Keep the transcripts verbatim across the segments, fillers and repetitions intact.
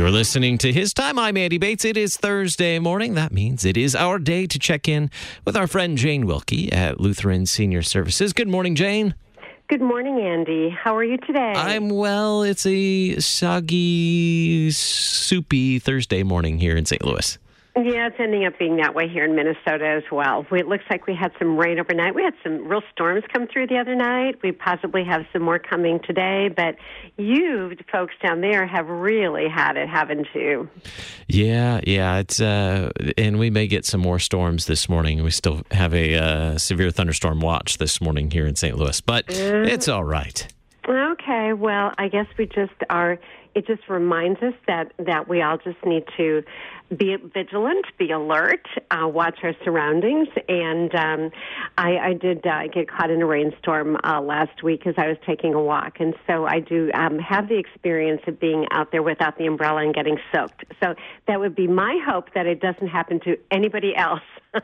You're listening to His Time. I'm Andy Bates. It is Thursday morning. That means it is our day to check in with our friend Jane Wilkie at Lutheran Senior Services. Good morning, Jane. Good morning, Andy. How are you today? I'm well. It's a soggy, soupy Thursday morning here in Saint Louis. Yeah, it's ending up being that way here in Minnesota as well. It looks like we had some rain overnight. We had some real storms come through the other night. We possibly have some more coming today, but you folks down there have really had it, haven't you? Yeah, yeah. It's uh, and we may get some more storms this morning. We still have a uh, severe thunderstorm watch this morning here in Saint Louis, but mm. it's all right. Okay, well, I guess we just are, it just reminds us that, that we all just need to be vigilant, be alert, uh, watch our surroundings. And um, I, I did uh, get caught in a rainstorm uh, last week as I was taking a walk. And so I do um, have the experience of being out there without the umbrella and getting soaked. So that would be my hope that it doesn't happen to anybody else.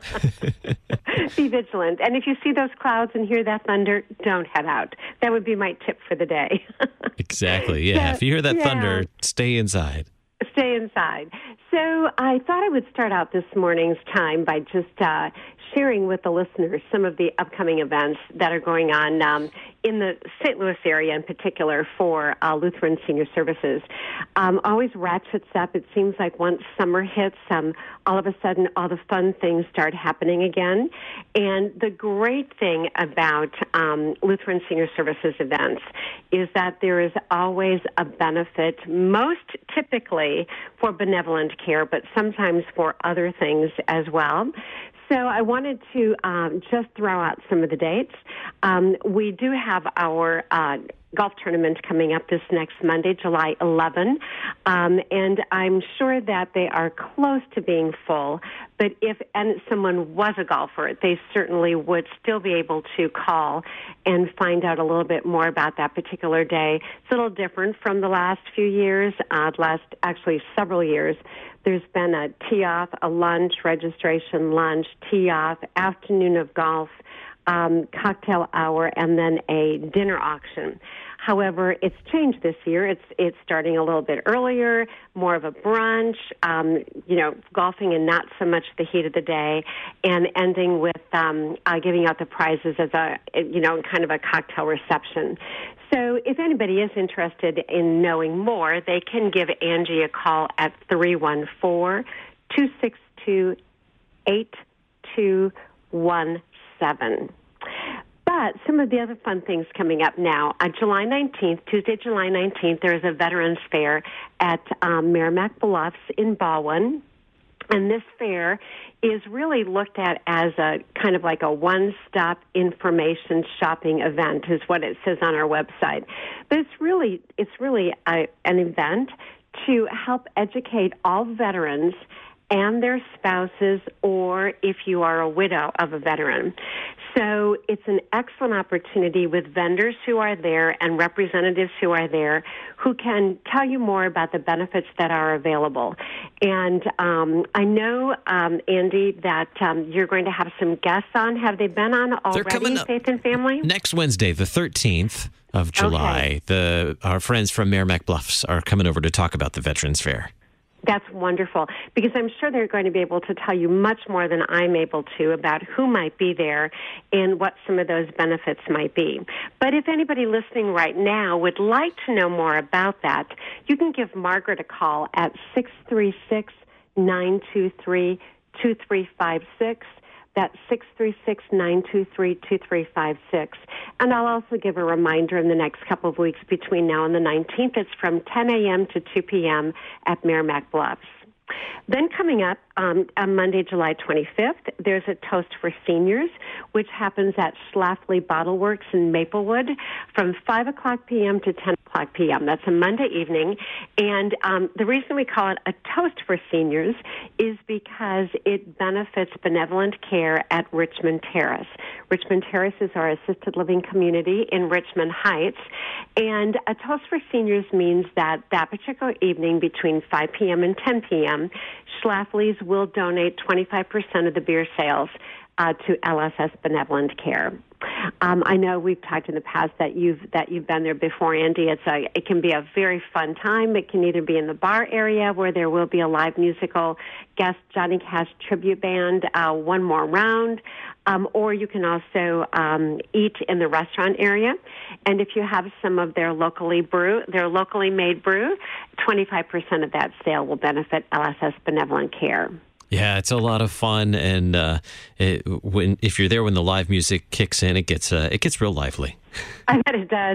Be vigilant. And if you see those clouds and hear that thunder, don't head out. That would be my tip for the day. Exactly. Yeah. So, if you hear that yeah. thunder, stay inside. Stay inside. So I thought I would start out this morning's time by just uh, sharing with the listeners some of the upcoming events that are going on um, in the Saint Louis area in particular for uh, Lutheran Senior Services. Um, always ratchets up. It seems like once summer hits, um, all of a sudden all the fun things start happening again. And the great thing about um, Lutheran Senior Services events is that there is always a benefit, most typically for benevolent care, but sometimes for other things as well. So I wanted to um, just throw out some of the dates. Um, we do have our uh, golf tournament coming up this next Monday, July eleventh, um, and I'm sure that they are close to being full. But if and someone was a golfer, they certainly would still be able to call and find out a little bit more about that particular day. It's a little different from the last few years, uh, last actually several years. There's been a tee-off, a lunch, registration lunch, tee-off, afternoon of golf, um, cocktail hour, and then a dinner auction. However, it's changed this year. It's it's starting a little bit earlier, more of a brunch, um, you know, golfing and not so much the heat of the day, and ending with um, uh, giving out the prizes as a, you know, kind of a cocktail reception. So if anybody is interested in knowing more, they can give Angie a call at three one four, two six two, eight two one seven. But some of the other fun things coming up now. On July nineteenth, Tuesday, July nineteenth, there is a Veterans Fair at um, Merrimack Bluffs in Baldwin. And this fair is really looked at as a kind of like a one-stop information shopping event, is what it says on our website. But it's really it's really a, an event to help educate all veterans and their spouses, or if you are a widow of a veteran. So it's an excellent opportunity with vendors who are there and representatives who are there who can tell you more about the benefits that are available. And um, I know, um, Andy, that um, you're going to have some guests on. Have they been on already, Faith and Family? Next Wednesday, the thirteenth of July, okay. the our friends from Merrimack Bluffs are coming over to talk about the Veterans Fair. That's wonderful, because I'm sure they're going to be able to tell you much more than I'm able to about who might be there and what some of those benefits might be. But if anybody listening right now would like to know more about that, you can give Margaret a call at six three six, nine two three, two three five six. That's six three six, nine two three, two three five six. And I'll also give a reminder in the next couple of weeks between now and the nineteenth. It's from ten a.m. to two p.m. at Merrimack Bluffs. Then coming up um, on Monday, July twenty-fifth, there's a Toast for Seniors, which happens at Schlafly Bottle Works in Maplewood from five o'clock p.m. to ten o'clock p.m. That's a Monday evening. And um, the reason we call it a Toast for Seniors is because it benefits benevolent care at Richmond Terrace. Richmond Terrace is our assisted living community in Richmond Heights. And a Toast for Seniors means that that particular evening between five p.m. and ten p.m., Schlafly's will donate twenty-five percent of the beer sales uh, to L S S Benevolent Care. Um, I know we've talked in the past that you've that you've been there before, Andy. It's a it can be a very fun time. It can either be in the bar area where there will be a live musical guest Johnny Cash tribute band, uh, one more round, um, or you can also um, eat in the restaurant area. And if you have some of their locally brew, their locally made brew, twenty-five percent of that sale will benefit L S S Benevolent Care. Yeah, it's a lot of fun, and uh, it, when if you're there when the live music kicks in, it gets uh, it gets real lively. I bet it does.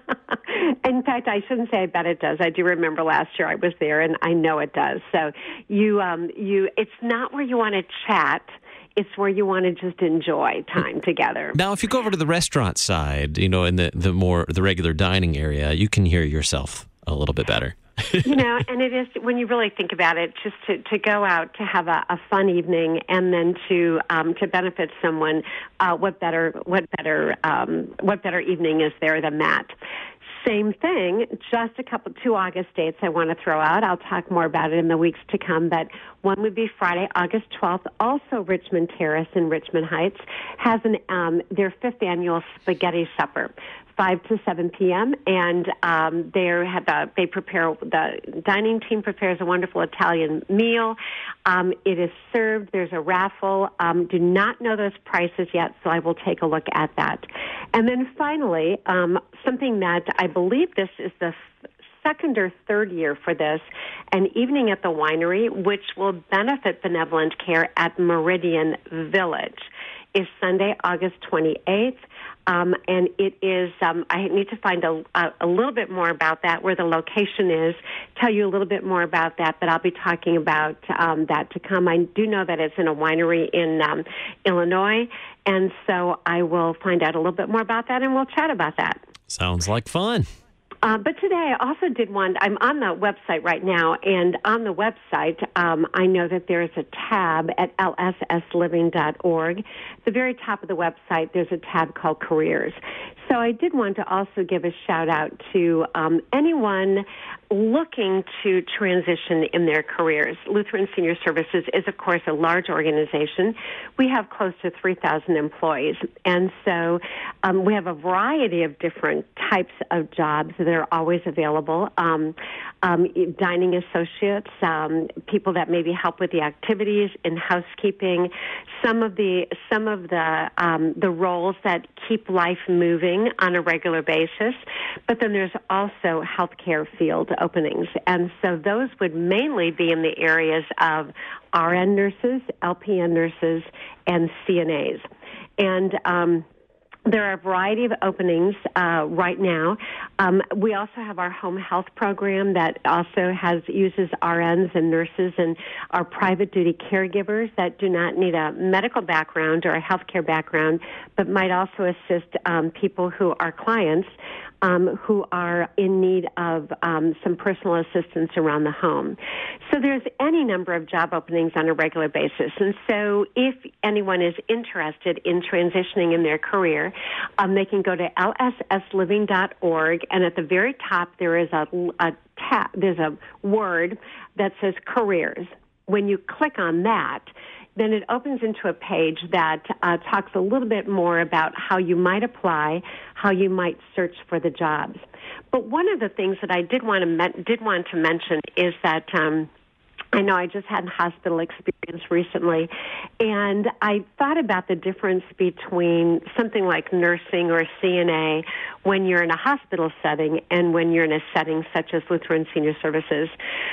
In fact, I shouldn't say I bet it does. I do remember last year I was there, and I know it does. So you, um, you, it's not where you want to chat. It's where you want to just enjoy time together. Now, if you go over to the restaurant side, you know, in the, the more the regular dining area, you can hear yourself a little bit better. You know, and it is, when you really think about it, just to, to go out to have a, a fun evening and then to um, to benefit someone, uh, what better what better um, what better evening is there than that? Same thing, just a couple, two August dates I want to throw out. I'll talk more about it in the weeks to come, but one would be Friday, August twelfth. Also, Richmond Terrace in Richmond Heights has an um, their fifth annual spaghetti supper, five to seven p.m., and um, they have a, they prepare, the dining team prepares a wonderful Italian meal. Um, it is served. There's a raffle. Um, do not know those prices yet, so I will take a look at that. And then finally, um, something that I believe this is the f- second or third year for this, an evening at the winery, which will benefit Benevolent Care at Meridian Village, is Sunday, August twenty-eighth. Um, and it is, um, I need to find a, a, a little bit more about that, where the location is, tell you a little bit more about that, but I'll be talking about um, that to come. I do know that it's in a winery in um, Illinois, and so I will find out a little bit more about that, and we'll chat about that. Sounds like fun. Uh, but today I also did one, I'm on the website right now, and on the website um, I know that there is a tab at L S S living dot org. At the very top of the website there's a tab called Careers. So I did want to also give a shout out to um, anyone looking to transition in their careers. Lutheran Senior Services is, of course, a large organization. We have close to three thousand employees, and so um, we have a variety of different types of jobs that are always available. Um, um, dining associates, um, people that maybe help with the activities in housekeeping, some of the some of the um, the roles that keep life moving on a regular basis. But then there's also healthcare field openings, and so those would mainly be in the areas of R N nurses, L P N nurses, and C N As. And um, there are a variety of openings uh, right now. Um, we also have our home health program that also has uses R Ns and nurses and our private duty caregivers that do not need a medical background or a healthcare background, but might also assist um, people who are clients um, who are in need of um, some personal assistance around the home. So there's any number of job openings on a regular basis. And so if anyone is interested in transitioning in their career, um, they can go to L S S living dot org, and at the very top there is a, a tab, there's a word that says careers. When you click on that, then it opens into a page that uh, talks a little bit more about how you might apply, how you might search for the jobs. But one of the things that I did want to me- did want to mention is that um, I know I just had hospital experience recently, and I thought about the difference between something like nursing or C N A when you're in a hospital setting and when you're in a setting such as Lutheran Senior Services.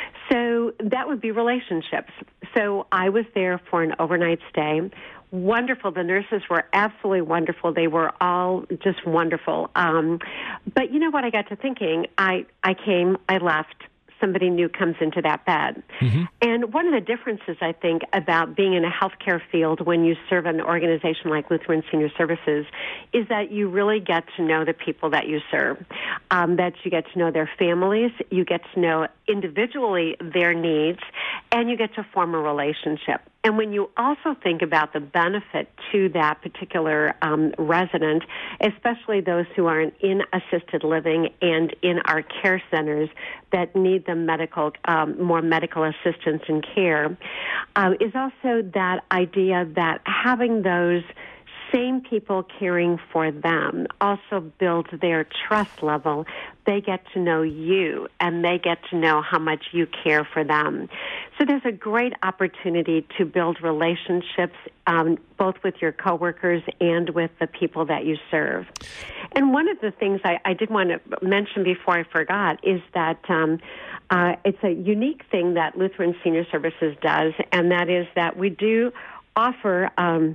So that would be relationships. So I was there for an overnight stay. Wonderful. The nurses were absolutely wonderful. They were all just wonderful. Um, but you know what? I got to thinking. I, I came, I left. Somebody new comes into that bed. Mm-hmm. And one of the differences, I think, about being in a healthcare field when you serve an organization like Lutheran Senior Services is that you really get to know the people that you serve, um, that you get to know their families, you get to know individually their needs, and you get to form a relationship. And when you also think about the benefit to that particular um, resident, especially those who are in assisted living and in our care centers that need the medical, um, more medical assistance and care, uh, is also that idea that having those same people caring for them also builds their trust level. They get to know you, and they get to know how much you care for them. So there's a great opportunity to build relationships, um, both with your coworkers and with the people that you serve. And one of the things I, I did want to mention before I forgot is that um, uh, it's a unique thing that Lutheran Senior Services does, and that is that we do offer um,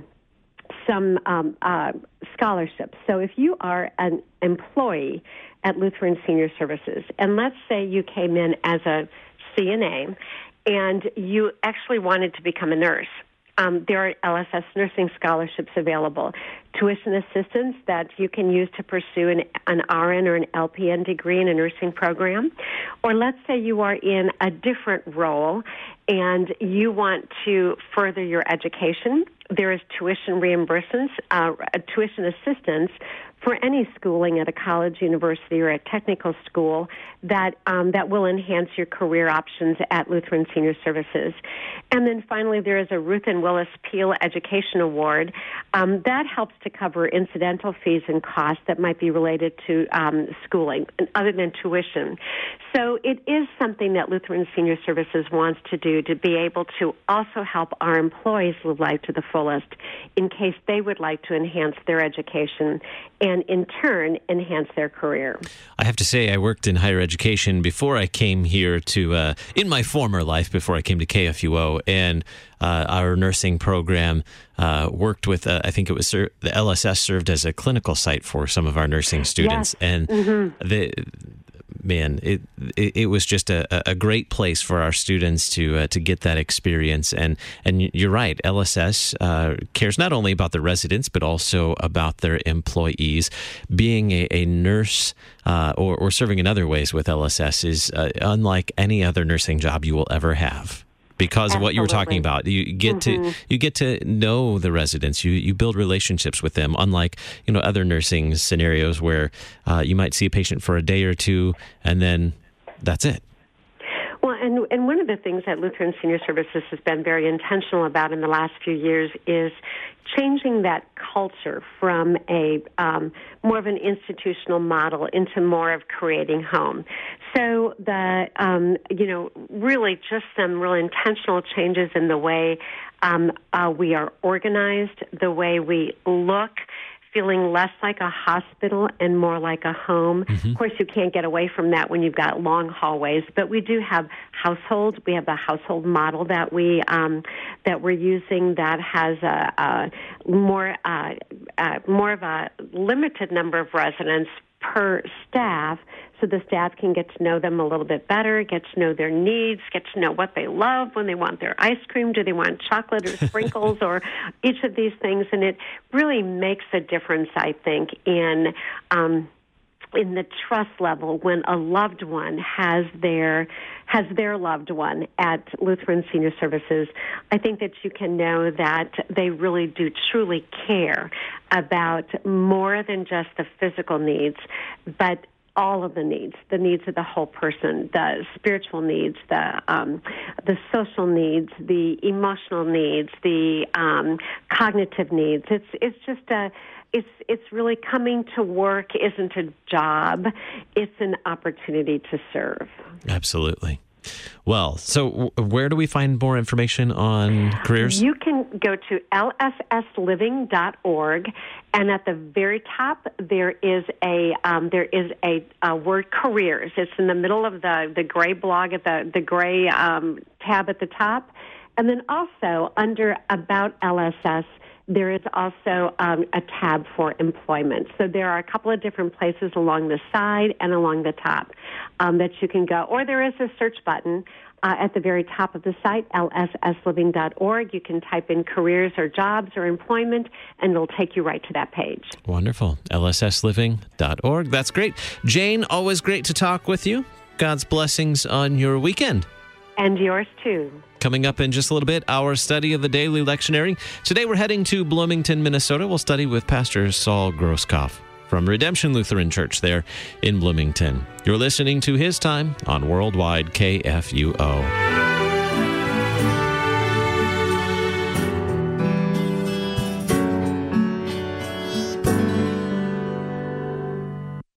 some um, uh, scholarships. So if you are an employee at Lutheran Senior Services, and let's say you came in as a C N A and you actually wanted to become a nurse, um, there are L S S nursing scholarships available, tuition assistance that you can use to pursue an, an R N or an L P N degree in a nursing program. Or let's say you are in a different role and you want to further your education. There is tuition reimbursements, uh, tuition assistance for any schooling at a college, university, or a technical school that um, that will enhance your career options at Lutheran Senior Services. And then finally, there is a Ruth and Willis Peel Education Award. Um, that helps to cover incidental fees and costs that might be related to um, schooling, other than tuition. So it is something that Lutheran Senior Services wants to do, to be able to also help our employees live life to the fullest in case they would like to enhance their education and in turn enhance their career. I have to say, I worked in higher education before I came here to, uh, in my former life, before I came to K F U O, and uh, our nursing program uh, worked with, uh, I think it was, the L S S served as a clinical site for some of our nursing students. Yes. And mm-hmm. the man, it, it it was just a, a great place for our students to uh, to get that experience. And and you're right, L S S uh, cares not only about the residents but also about their employees. Being a, a nurse uh, or or serving in other ways with L S S is uh, unlike any other nursing job you will ever have. Because Absolutely. Of what you were talking about, you get mm-hmm. to you get to know the residents. You you build relationships with them. Unlike you know other nursing scenarios where uh, you might see a patient for a day or two and then that's it. Well, and and one of the things that Lutheran Senior Services has been very intentional about in the last few years is changing that culture from a um, more of an institutional model into more of creating home. So the um, you know really just some real intentional changes in the way um, uh, we are organized, the way we look, feeling less like a hospital and more like a home. Mm-hmm. Of course, you can't get away from that when you've got long hallways, but we do have households. We have a household model that we um, that we're using that has a, a more uh, uh, more of a limited number of residents per staff, so the staff can get to know them a little bit better, get to know their needs, get to know what they love when they want their ice cream. Do they want chocolate or sprinkles or each of these things? And it really makes a difference, I think, in um, in the trust level when a loved one has their has their loved one at Lutheran Senior Services. I think that you can know that they really do truly care about more than just the physical needs, but all of the needs, the needs of the whole person, the spiritual needs, the um, the social needs, the emotional needs, the um, cognitive needs. It's it's just a it's it's really coming to work isn't a job; it's an opportunity to serve. Absolutely. Well, so where do we find more information on careers? You can go to L S S living dot org, and at the very top there is a um, there is a, a word careers. It's in the middle of the, the gray blog at the the gray um, tab at the top, and then also under About L S S. There is also um, a tab for employment. So there are a couple of different places along the side and along the top um, that you can go. Or there is a search button uh, at the very top of the site, L S S living dot org. You can type in careers or jobs or employment, and it'll take you right to that page. Wonderful. L S S living dot org. That's great. Jane, always great to talk with you. God's blessings on your weekend. And yours too. Coming up in just a little bit, our study of the daily lectionary. Today we're heading to Bloomington, Minnesota. We'll study with Pastor Saul Grosskopf from Redemption Lutheran Church there in Bloomington. You're listening to His Time on Worldwide K F U O.